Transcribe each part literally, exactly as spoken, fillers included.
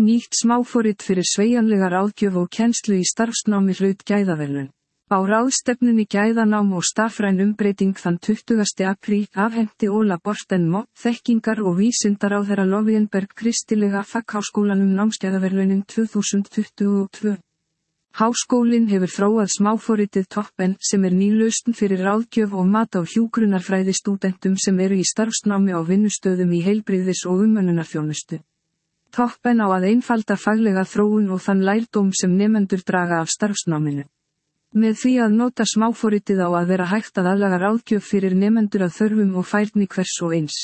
Nýtt smáforrit fyrir sveigjanlega ráðgjöf og kennslu í starfsnámi hlaut gæðaverðlaun. Á ráðstefnunni Gæðanám og stafræn umbreyting þann tuttugasta apríl afhenti Ola Borten Mo, þekkingar- og vísindaráðherra Löfvenberg kristilega fagháskólanum námsgæðaverðlaunin tvö þúsund tuttugu og tvö. Háskólinn hefur þróað smáforritið Toppen sem er ný lausn fyrir ráðgjöf og mat á hjúkrunarfræði stúdentum sem eru í starfsnámi á vinnustöðum í heilbrigðis- og umönnunarþjónustu. Toppen á að einfalda faglega þróun og þann lærdóm sem nemendur draga af starfsnáminu. Með því að nota smáforritið á að vera hægt að aðlaga ráðgjöf fyrir nemendur að þörfum og færni hvers og eins.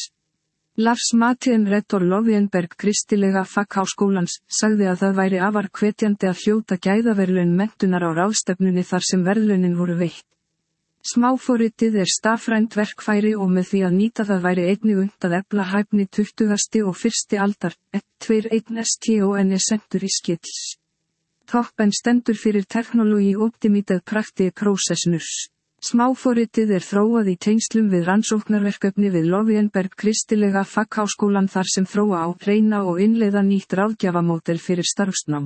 Lars Martin rektor Löfvenberg kristilega fagháskólans sagði að það væri afar hvetjandi að hljóta gæðaverðlaun menntunar á ráðstefnunni þar sem verðlaunin voru veitt. Smáforritið er stafrænt verkfæri og með því að nýta það væri einnig unnt að efla hæfni tuttugasti og fyrsti aldar, twenty-one STON er sendur í skills. Toppen stendur fyrir Technology Optimized Practice Process N U S. Smáforritið er þróað í tengslum við rannsóknarverkefni við Löfvenberg kristilega fagháskólan þar sem þróa á, reyna og innleiða nýtt ráðgjafamódel fyrir starfsnám.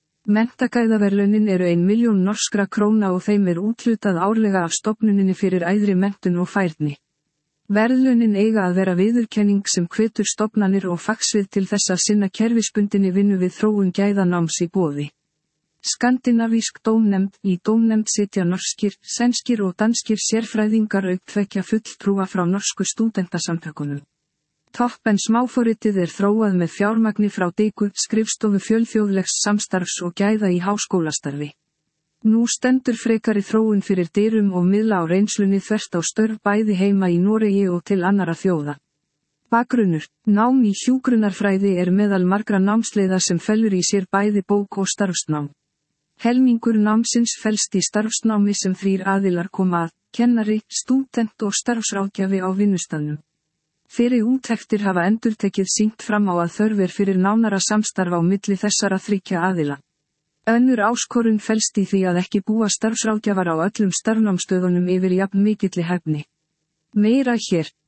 Menntagæðaverðlaunin eru ein milljón norskra króna og þeim er úthlutað árlega af stofnuninni fyrir æðri menntun og færni. Verðlaunin eiga að vera viðurkenning sem hvetur stofnanir og fagsvið til þess að sinna kerfisbundinni vinnu við þróun gæðanáms í boði. Skandinavísk dómnefnd, í dómnefnd sitja norskir, sænskir og danskir sérfræðingar auk tveggja fulltrúa frá norsku stúdentasamtökunum. Toppen smáforritið er þróað með fjármagni frá Diku, skrifstofu fjölþjóðlegs samstarfs og gæða í háskólastarfi. Nú stendur frekari þróun fyrir dyrum og miðla á reynslunni þvert á störf bæði heima í Noregi og til annarra þjóða. Bakgrunnur: nám í hjúkrunarfræði er meðal margra námsleiða sem felur í sér bæði bók- og starfsnám. Helmingur námsins felst í starfsnámi sem þrír aðilar koma að, kennari, stúdent og starfsráðgjafi á vinnustaðnum. Fyrir úttektir hafa endurtekið sýnt fram á að þörf er fyrir nánara samstarf á milli þessara þriggja aðila. Önnur áskorun felst í því að ekki búa starfsráðgjafar á öllum starfnámsstöðunum yfir jafn mikilli hæfni. Meira hér.